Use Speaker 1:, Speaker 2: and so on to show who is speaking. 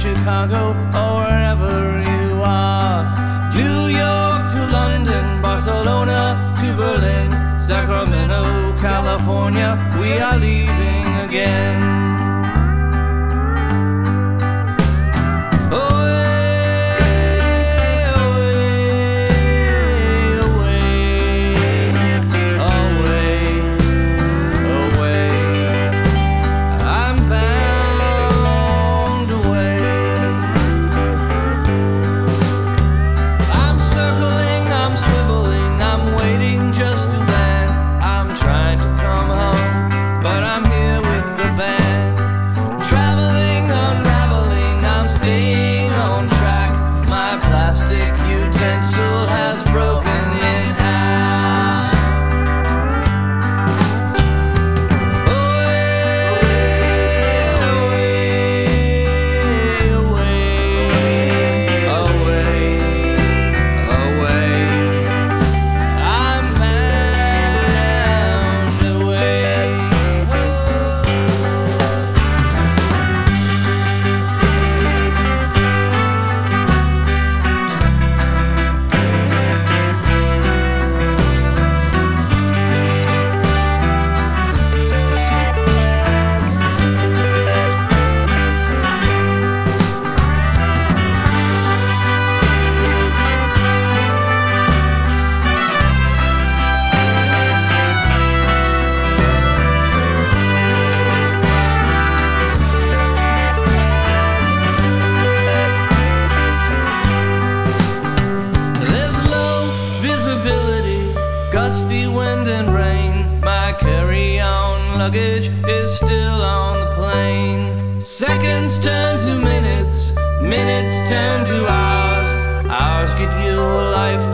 Speaker 1: Chicago, or wherever you are. New York to London, Barcelona to Berlin, Sacramento, California, we are leaving again. Gusty wind and rain, my carry-on luggage is still on the plane. Seconds turn to minutes, minutes turn to hours, hours get you a life